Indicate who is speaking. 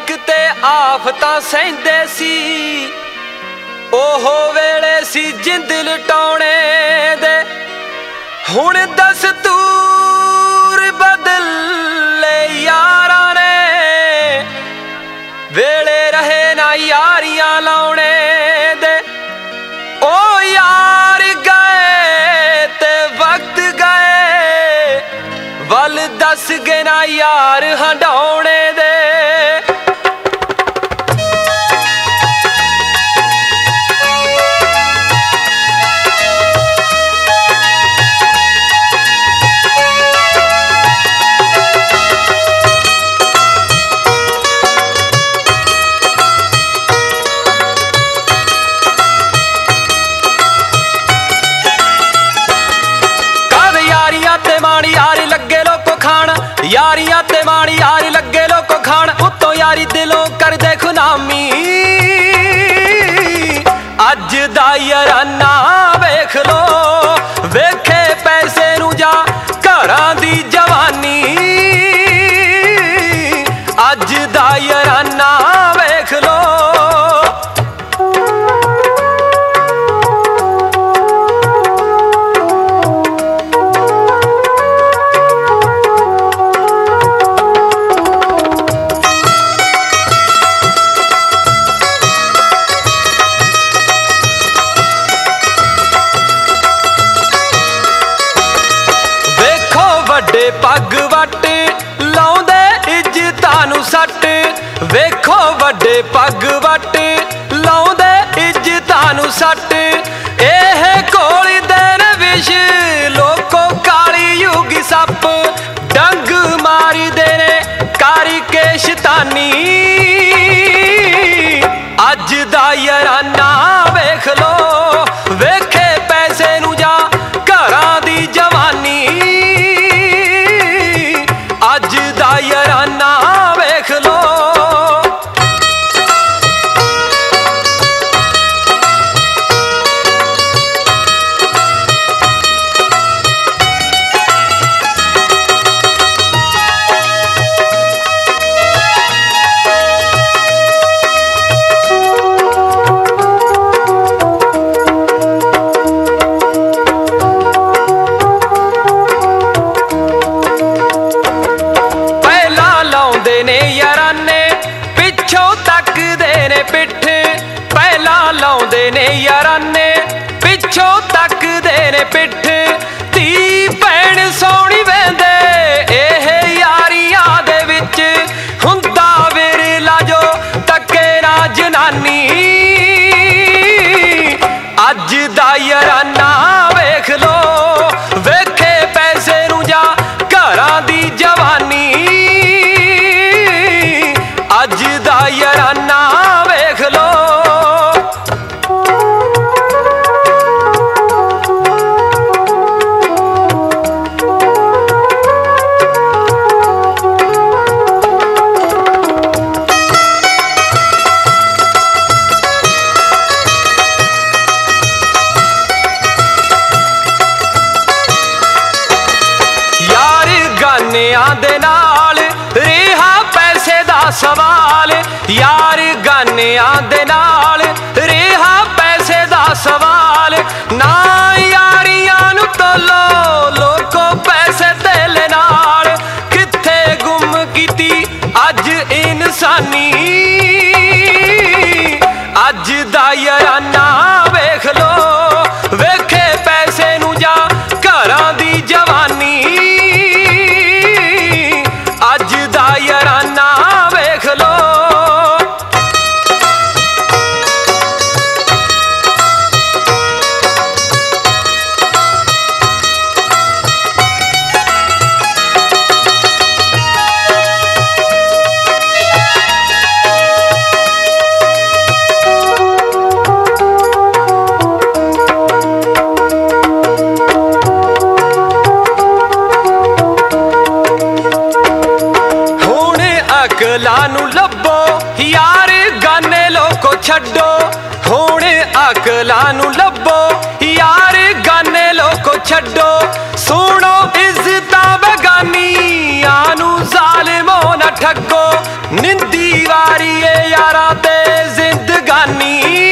Speaker 1: ਇੱਕ ਤੇ ਆਫਤਾਂ ਸਹਿੰਦੇ ਸੀ, ਉਹ ਵੇਲੇ ਸੀ ਜਿੰਦ ਲਟਾਉਣੇ ਦੇ। ਹੁਣ ਦਸਤੂਰ ਬਦਲੇ ਯਾਰਾਂ ਨੇ, ਵੇਲੇ ਰਹੇ ਨਾ ਯਾਰੀਆਂ ਲਾਉਣੇ ਦੇ। ਉਹ ਯਾਰ ਗਏ ਤੇ ਵਕਤ ਗਏ, ਵੱਲ ਦੱਸ ਗਏ ਨਾ ਯਾਰ ਹੰਡਾਉਣੇ ਦੇ। यारियां ते माड़ी यारी लगे लोको खान, उत्तों यारी दिलों कर दे खुनामी। अज दा याराना वेख लो, वेखे पैसे नू जा घरां दी जवानी। अज दा याराना वेख लो। पग वट लाउंदे इज्जतां नू सट, वेखो वड्डे पग वट लाउंदे इज्जतां नू सट। एह कोली देन विश लोको काली युगी सप, डंग मारी देने कारी के शैतानी। अज दा याराना वेख लो, वेखे पैसे नू जा घरां दी जवानी। अज दा याराना वेख लो। लाउंदे ने याराने पिछों तकदे ने पिठ, धी भैण सोहणी वेंदे एह यारियां दे विच। हुंदा विरला जो तके ना जनानी। अज दा याराना वेख लो, वेखे पैसे नू जा घरां दी जवानी। अज दा याराना वेख लो। गानियां दे नाल रिहा पैसे दा सवाल, यार गानियां दे नाल रिहा पैसे दा सवाल। ना यारियां नू तोलो लोको पैसे तेले नाल, किथे गुम कीती अज इंसानी। अज दा याराना वेख लो, वेखे पैसे नू जा घरां दी जवानी। अज दा याराना वेख लो। अकलां नू लभो यार गाने लोको छड्डो, हुण अकलां नू लभो यार गाने लोको छड्डो। सुनो इज्जतां बेगानियां नू ज़ालिमो ना ठग्गो, निंदी ਵਾਰੀ ਏ ਯਾਰਾਂ ਤੇ ਜ਼ਿੰਦਗਾਨੀ